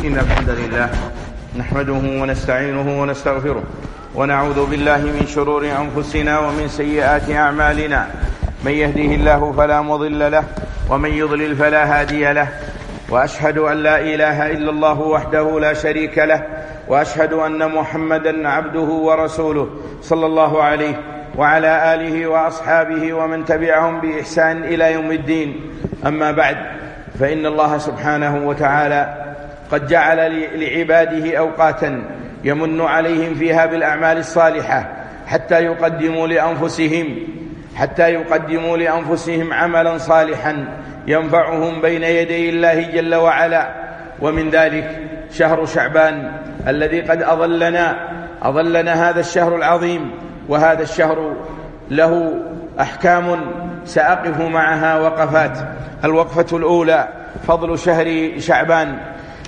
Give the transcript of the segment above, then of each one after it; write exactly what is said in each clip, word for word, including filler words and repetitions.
إن الحمد لله نحمده ونستعينه ونستغفره ونعوذ بالله من شرور أنفسنا ومن سيئات أعمالنا. من يهده الله فلا مضل له ومن يضلل فلا هادي له، وأشهد أن لا إله إلا الله وحده لا شريك له، وأشهد أن محمدا عبده ورسوله صلى الله عليه وعلى آله وأصحابه ومن تبعهم بإحسان إلى يوم الدين. أما بعد، فإن الله سبحانه وتعالى قد جعل لعباده أوقاتا يمن عليهم فيها بالأعمال الصالحة حتى يقدموا لأنفسهم حتى يقدموا لأنفسهم عملا صالحا ينفعهم بين يدي الله جل وعلا. ومن ذلك شهر شعبان الذي قد أظلنا أظلنا هذا الشهر العظيم. وهذا الشهر له أحكام سأقف معها وقفات. الوقفة الأولى فضل شهر شعبان.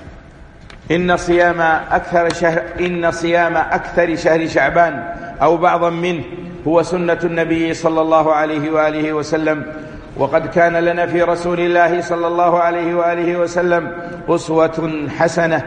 إن صيام أكثر شهر إن صيام أكثر شهر شعبان أو بعضا منه هو سنة النبي صلى الله عليه وآله وسلم، وقد كان لنا في رسول الله صلى الله عليه وآله وسلم أسوة حسنة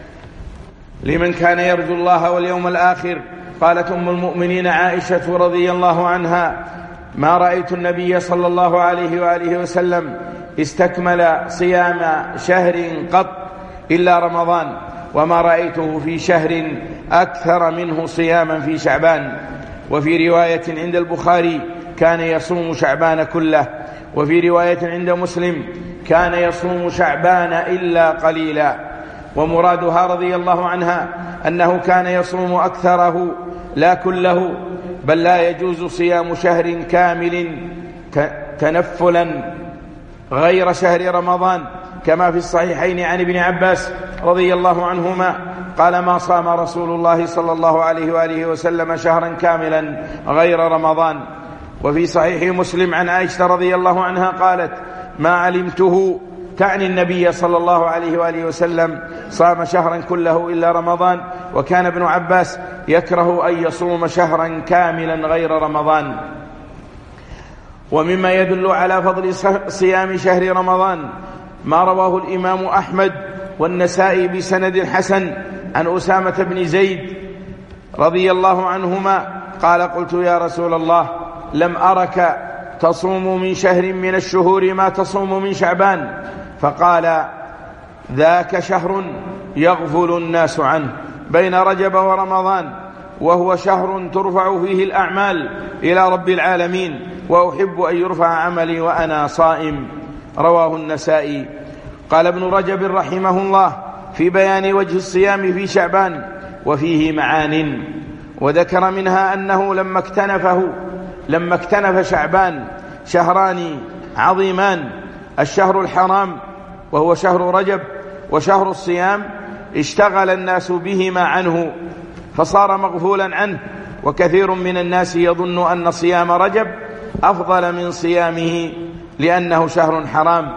لمن كان يرجو الله واليوم الآخر. قالت أم المؤمنين عائشة رضي الله عنها: ما رأيت النبي صلى الله عليه وآله وسلم استكمل صيام شهر قط إلا رمضان، وما رأيته في شهر أكثر منه صياما في شعبان. وفي رواية عند البخاري: كان يصوم شعبان كله. وفي رواية عند مسلم: كان يصوم شعبان إلا قليلا. ومرادها رضي الله عنها أنه كان يصوم أكثره لا كله، بل لا يجوز صيام شهر كامل تنفلا غير شهر رمضان، كما في الصحيحين عن ابن عباس رضي الله عنهما قال: ما صام رسول الله صلى الله عليه وآله وسلم شهرا كاملا غير رمضان. وفي صحيح مسلم عن عائشة رضي الله عنها قالت: ما علمته، تعني النبي صلى الله عليه وآله وسلم، صام شهرا كله إلا رمضان، وكان ابن عباس يكره أن يصوم شهرا كاملا غير رمضان. ومما يدل على فضل صيام شهر رمضان ما رواه الإمام أحمد والنسائي بسند حسن عن أسامة بن زيد رضي الله عنهما قال: قلت يا رسول الله، لم أرك تصوم من شهر من الشهور ما تصوم من شعبان. فقال: ذاك شهر يغفل الناس عنه بين رجب ورمضان، وهو شهر ترفع فيه الأعمال إلى رب العالمين، وأحب أن يرفع عملي وأنا صائم. رواه النسائي. قال ابن رجب رحمه الله في بيان وجه الصيام في شعبان: وفيه معان، وذكر منها أنه لما اكتنفه لما اكتنف شعبان شهران عظيمان: الشهر الحرام وهو شهر رجب، وشهر الصيام، اشتغل الناس بهما عنه فصار مغفولا عنه. وكثير من الناس يظن أن صيام رجب أفضل من صيامه لأنه شهر حرام،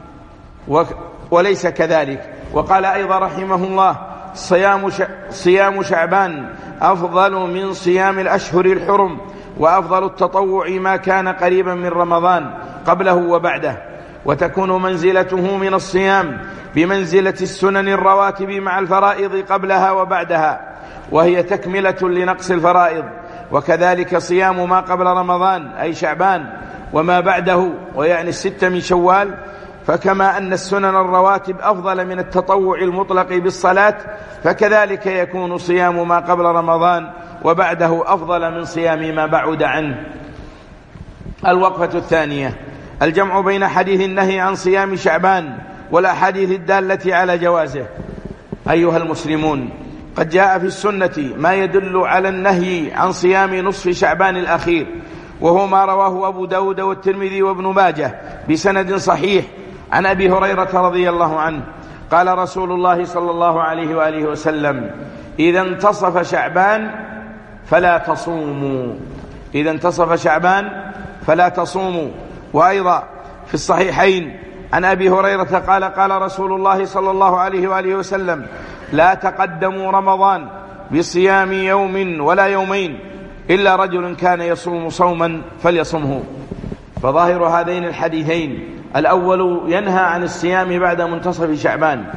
وليس كذلك. وقال أيضا رحمه الله: صيام صيام شعبان أفضل من صيام الأشهر الحرم، وأفضل التطوع ما كان قريبا من رمضان قبله وبعده، وتكون منزلته من الصيام بمنزلة السنن الرواتب مع الفرائض قبلها وبعدها، وهي تكملة لنقص الفرائض. وكذلك صيام ما قبل رمضان أي شعبان وما بعده، ويعني الستة من شوال. فكما أن السنن الرواتب أفضل من التطوع المطلق بالصلاة، فكذلك يكون صيام ما قبل رمضان وبعده أفضل من صيام ما بعد عنه. الوقفة الثانية الجمع بين حديث النهي عن صيام شعبان والأحاديث الدالة على جوازه. أيها المسلمون، قد جاء في السنة ما يدل على النهي عن صيام نصف شعبان الأخير، وهو ما رواه أبو داود والترمذي وابن ماجه بسند صحيح عن أبي هريرة رضي الله عنه قال رسول الله صلى الله عليه وآله وسلم: إذا انتصف شعبان فلا تصوموا إذا انتصف شعبان فلا تصوموا. وأيضا في الصحيحين عن أبي هريرة قال: قال رسول الله صلى الله عليه وآله وسلم: لا تقدموا رمضان بصيام يوم ولا يومين إلا رجل كان يصوم صوما فليصمه. فظاهر هذين الحديثين: الأول ينهى عن الصيام بعد منتصف شعبان،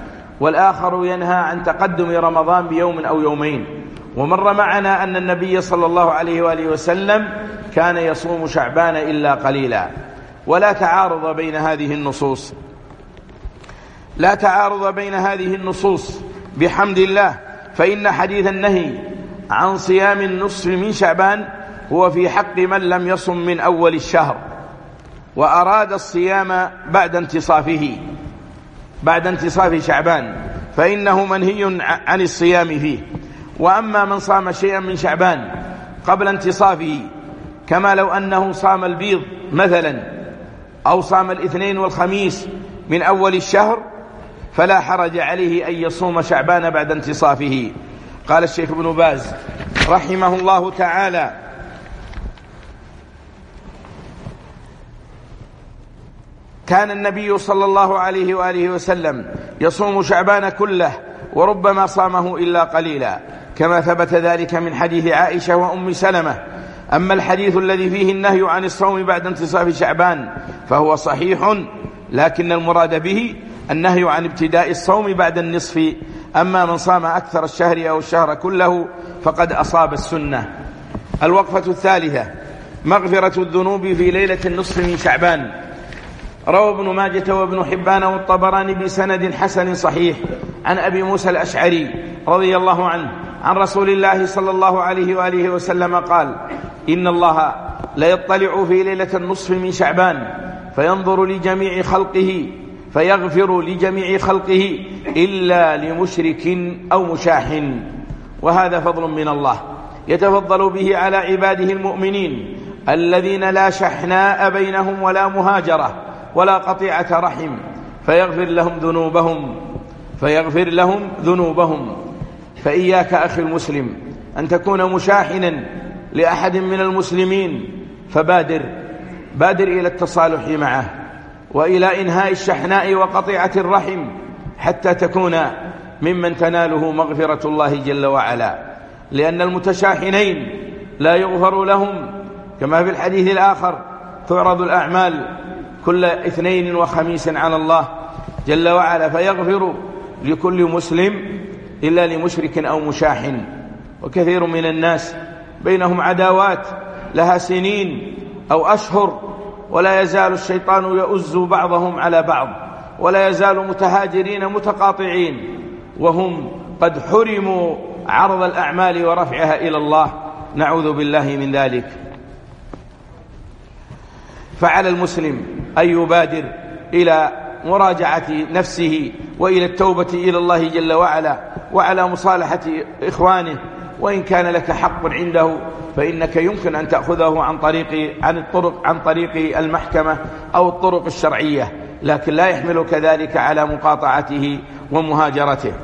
والآخر ينهى عن تقدم رمضان بيوم أو يومين. ومر معنا أن النبي صلى الله عليه وآله وسلم كان يصوم شعبان إلا قليلا. ولا تعارض بين هذه النصوص لا تعارض بين هذه النصوص بحمد الله، فإن حديث النهي عن صيام النصف من شعبان هو في حق من لم يصم من أول الشهر وأراد الصيام بعد انتصافه بعد انتصاف شعبان، فإنه منهي عن الصيام فيه. وأما من صام شيئا من شعبان قبل انتصافه، كما لو أنه صام البيض مثلا أو صام الاثنين والخميس من أول الشهر، فلا حرج عليه أن يصوم شعبان بعد انتصافه. قال الشيخ ابن باز رحمه الله تعالى: كان النبي صلى الله عليه وآله وسلم يصوم شعبان كله، وربما صامه إلا قليلا، كما ثبت ذلك من حديث عائشة وأم سلمة. أما الحديث الذي فيه النهي عن الصوم بعد انتصاف شعبان فهو صحيح، لكن المراد به النهي عن ابتداء الصوم بعد النصف. أما من صام أكثر الشهر أو الشهر كله فقد أصاب السنة. الوقفة الثالثة: مغفرة الذنوب في ليلة النصف من شعبان. روى ابن ماجة وابن حبان والطبراني بسند حسن صحيح عن أبي موسى الأشعري رضي الله عنه عن رسول الله صلى الله عليه وآله وسلم قال: إن الله لا يطلع في ليلة النصف من شعبان فينظر لجميع خلقه فيغفر لجميع خلقه إلا لمشرك أو مشاح. وهذا فضل من الله يتفضل به على عباده المؤمنين الذين لا شحناء بينهم ولا مهاجرة ولا قطيعة رحم، فيغفر لهم ذنوبهم فيغفر لهم ذنوبهم. فإياك أخي المسلم أن تكون مشاحنا لأحد من المسلمين، فبادر بادر إلى التصالح معه وإلى إنهاء الشحناء وقطيعة الرحم، حتى تكون ممن تناله مغفرة الله جل وعلا. لأن المتشاحنين لا يغفر لهم، كما في الحديث الآخر: تعرض الأعمال كل اثنين وخميس على الله جل وعلا فيغفر لكل مسلم إلا لمشرك أو مشاحن. وكثير من الناس بينهم عداوات لها سنين أو أشهر، ولا يزال الشيطان يؤز بعضهم على بعض، ولا يزال متهاجرين متقاطعين، وهم قد حرموا عرض الأعمال ورفعها إلى الله، نعوذ بالله من ذلك. فعلى المسلم أن يبادر إلى مراجعة نفسه وإلى التوبة إلى الله جل وعلا، وعلى مصالحة إخوانه. وإن كان لك حق عنده فإنك يمكن أن تأخذه عن طريق عن الطرق عن طريق المحكمة أو الطرق الشرعية، لكن لا يحملك ذلك على مقاطعته ومهاجرته.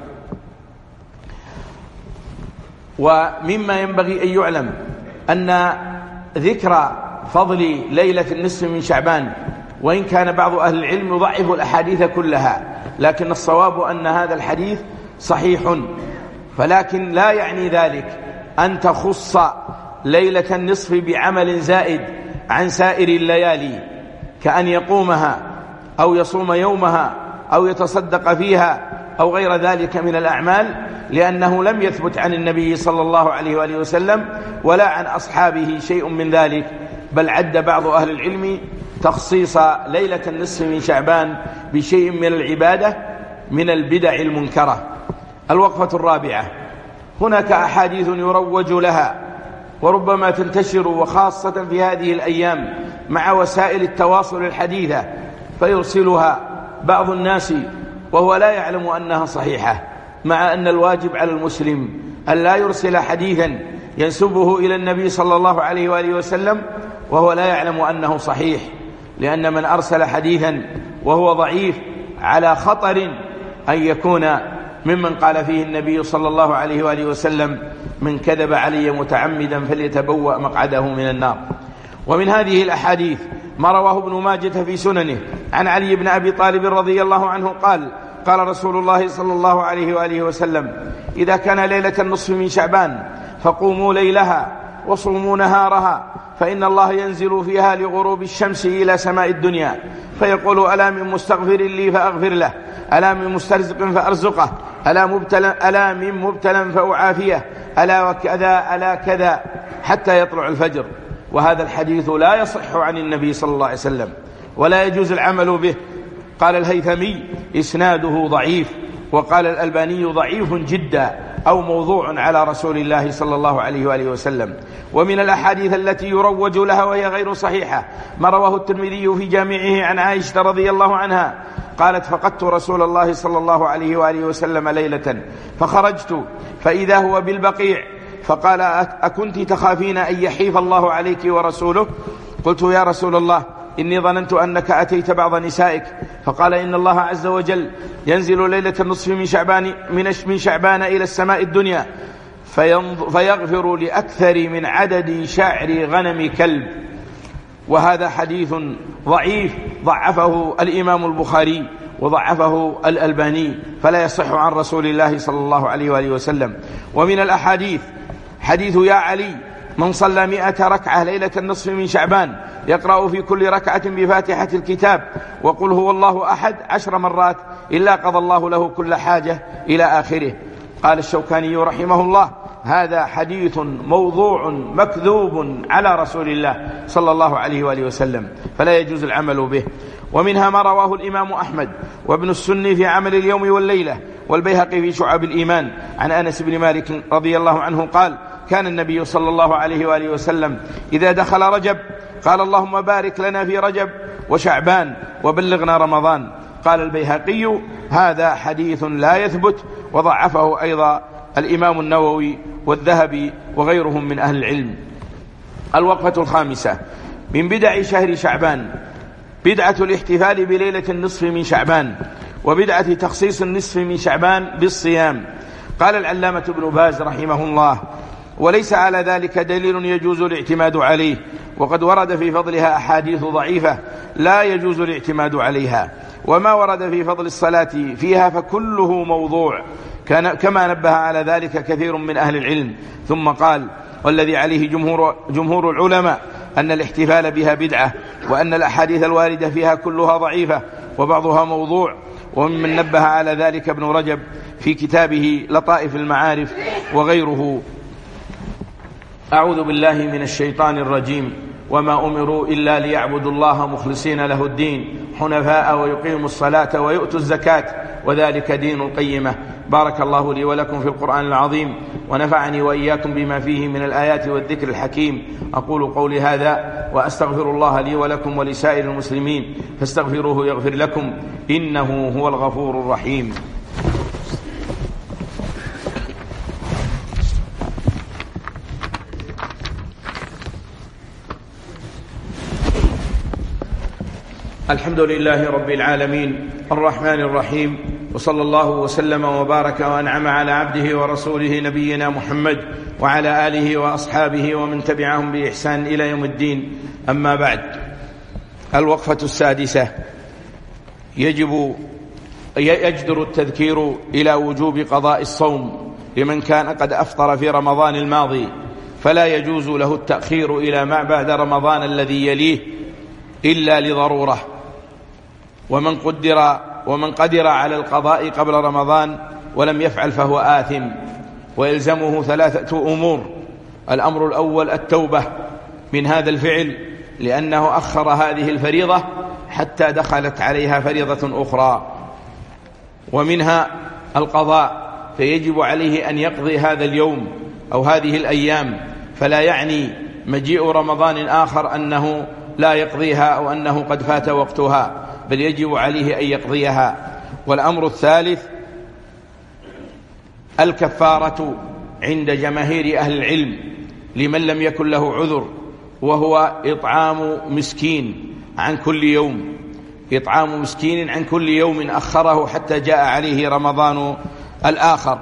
ومما ينبغي أن يعلم أن ذكر فضل ليلة النصف من شعبان، وإن كان بعض أهل العلم يضعف الأحاديث كلها، لكن الصواب أن هذا الحديث صحيح. فلكن لا يعني ذلك أن تخص ليلة النصف بعمل زائد عن سائر الليالي، كأن يقومها أو يصوم يومها أو يتصدق فيها أو غير ذلك من الأعمال، لأنه لم يثبت عن النبي صلى الله عليه وآله وسلم ولا عن أصحابه شيء من ذلك. بل عد بعض أهل العلم تخصيص ليلة النصف من شعبان بشيء من العبادة من البدع المنكرة. الوقفة الرابعة: هناك أحاديث يروج لها وربما تنتشر، وخاصة في هذه الأيام مع وسائل التواصل الحديثة، فيرسلها بعض الناس وهو لا يعلم أنها صحيحة، مع أن الواجب على المسلم أن لا يرسل حديثا ينسبه إلى النبي صلى الله عليه وآله وسلم وهو لا يعلم أنه صحيح، لأن من أرسل حديثا وهو ضعيف على خطر أن يكون ممن قال فيه النبي صلى الله عليه وآله وسلم: من كذب علي متعمدا فليتبوأ مقعده من النار. ومن هذه الأحاديث ما رواه ابن ماجة في سننه عن علي بن أبي طالب رضي الله عنه قال: قال رسول الله صلى الله عليه وآله وسلم: إذا كان ليلة النصف من شعبان فقوموا ليلها وصوموا نهارها، فإن الله ينزل فيها لغروب الشمس إلى سماء الدنيا فيقول ألا من مستغفر لي فأغفر له، ألا من مسترزق فأرزقه، ألا مبتلا, ألا من مبتلا فأعافيه، ألا وكذا ألا كذا حتى يطلع الفجر. وهذا الحديث لا يصح عن النبي صلى الله عليه وسلم ولا يجوز العمل به. قال الهيثمي إسناده ضعيف، وقال الألباني ضعيف جدا أو موضوع على رسول الله صلى الله عليه وآله وسلم. ومن الأحاديث التي يروج لها وهي غير صحيحة ما رواه الترمذي في جامعه عن عائشة رضي الله عنها قالت فقدت رسول الله صلى الله عليه وآله وسلم ليلة فخرجت فإذا هو بالبقيع فقال أكنت تخافين أن يحيف الله عليك ورسوله؟ قلت يا رسول الله إني ظننت أنك أتيت بعض نسائك. فقال إن الله عز وجل ينزل ليلة النصف من شعبان, من شعبان إلى السماء الدنيا فيغفر لأكثر من عدد شعر غنم كلب. وهذا حديث ضعيف ضعفه الإمام البخاري وضعفه الألباني فلا يصح عن رسول الله صلى الله عليه وآله وسلم. ومن الأحاديث حديث يا علي من صلى مئة ركعة ليلة النصف من شعبان يقرأ في كل ركعة بفاتحة الكتاب وقل هو الله أحد عشر مرات إلا قضى الله له كل حاجة إلى آخره. قال الشوكاني رحمه الله هذا حديث موضوع مكذوب على رسول الله صلى الله عليه وآله وسلم فلا يجوز العمل به. ومنها ما رواه الإمام أحمد وابن السني في عمل اليوم والليلة والبيهقي في شعب الإيمان عن أنس بن مالك رضي الله عنه قال كان النبي صلى الله عليه وآله وسلم إذا دخل رجب قال اللهم بارك لنا في رجب وشعبان وبلغنا رمضان. قال البيهقي هذا حديث لا يثبت وضعفه أيضا الإمام النووي والذهبي وغيرهم من أهل العلم. الوقفة الخامسة من بدع شهر شعبان بدعة الاحتفال بليلة النصف من شعبان وبدعة تخصيص النصف من شعبان بالصيام. قال العلامة ابن باز رحمه الله وليس على ذلك دليل يجوز الاعتماد عليه وقد ورد في فضلها أحاديث ضعيفة لا يجوز الاعتماد عليها. وما ورد في فضل الصلاة فيها فكله موضوع كما نبه على ذلك كثير من أهل العلم. ثم قال والذي عليه جمهور, جمهور العلماء أن الاحتفال بها بدعة وأن الأحاديث الواردة فيها كلها ضعيفة وبعضها موضوع. ومن نبه على ذلك ابن رجب في كتابه لطائف المعارف وغيره. أعوذ بالله من الشيطان الرجيم وما أمروا إلا ليعبدوا الله مخلصين له الدين حنفاء ويقيموا الصلاة ويؤتوا الزكاة وذلك دين القيمة. بارك الله لي ولكم في القرآن العظيم ونفعني وإياكم بما فيه من الآيات والذكر الحكيم. أقول قولي هذا وأستغفر الله لي ولكم ولسائر المسلمين فاستغفروه يغفر لكم إنه هو الغفور الرحيم. الحمد لله رب العالمين الرحمن الرحيم وصلى الله وسلم وبارك وأنعم على عبده ورسوله نبينا محمد وعلى آله وأصحابه ومن تبعهم بإحسان إلى يوم الدين. أما بعد. الوقفة السادسة يجب يجدر التذكير إلى وجوب قضاء الصوم لمن كان قد أفطر في رمضان الماضي فلا يجوز له التأخير إلى ما بعد رمضان الذي يليه إلا لضرورة. ومن قدر ومن قدر على القضاء قبل رمضان ولم يفعل فهو آثم ويلزمه ثلاثة أمور. الأمر الأول التوبة من هذا الفعل لأنه أخر هذه الفريضة حتى دخلت عليها فريضة أخرى. ومنها القضاء فيجب عليه أن يقضي هذا اليوم أو هذه الأيام فلا يعني مجيء رمضان آخر أنه لا يقضيها أو أنه قد فات وقتها بل يجب عليه أن يقضيها. والأمر الثالث الكفارة عند جماهير أهل العلم لمن لم يكن له عذر وهو إطعام مسكين عن كل يوم إطعام مسكين عن كل يوم أخره حتى جاء عليه رمضان الآخر.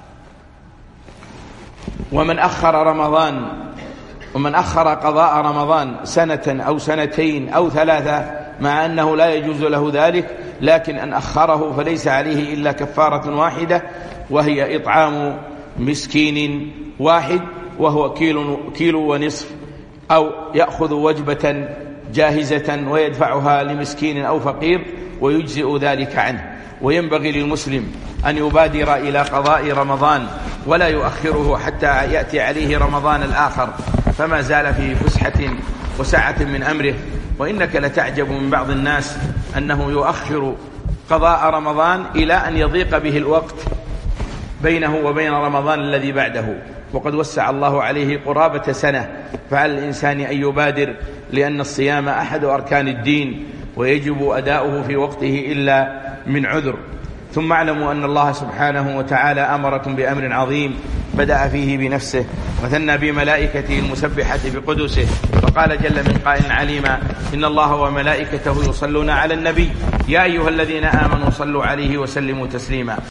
ومن أخر رمضان ومن أخر قضاء رمضان سنة أو سنتين أو ثلاثة مع أنه لا يجوز له ذلك لكن أن أخره فليس عليه إلا كفارة واحدة وهي إطعام مسكين واحد وهو كيلو, كيلو ونصف، أو يأخذ وجبة جاهزة ويدفعها لمسكين أو فقير ويجزئ ذلك عنه. وينبغي للمسلم أن يبادر إلى قضاء رمضان ولا يؤخره حتى يأتي عليه رمضان الآخر، فما زال في فسحة وسعة من أمره. وإنك لتعجب من بعض الناس أنه يؤخر قضاء رمضان إلى أن يضيق به الوقت بينه وبين رمضان الذي بعده، وقد وسع الله عليه قرابة سنة. فعلى الإنسان أن يبادر، لأن الصيام أحد أركان الدين ويجب أداؤه في وقته إلا من عذر. ثم اعلموا أن الله سبحانه وتعالى أمركم بأمر عظيم بدأ فيه بنفسه وثنى بملائكته المسبحة بقدسه، فقال جل من قائل عليما: إن الله وملائكته يصلون على النبي يا أيها الذين آمنوا صلوا عليه وسلموا تسليما.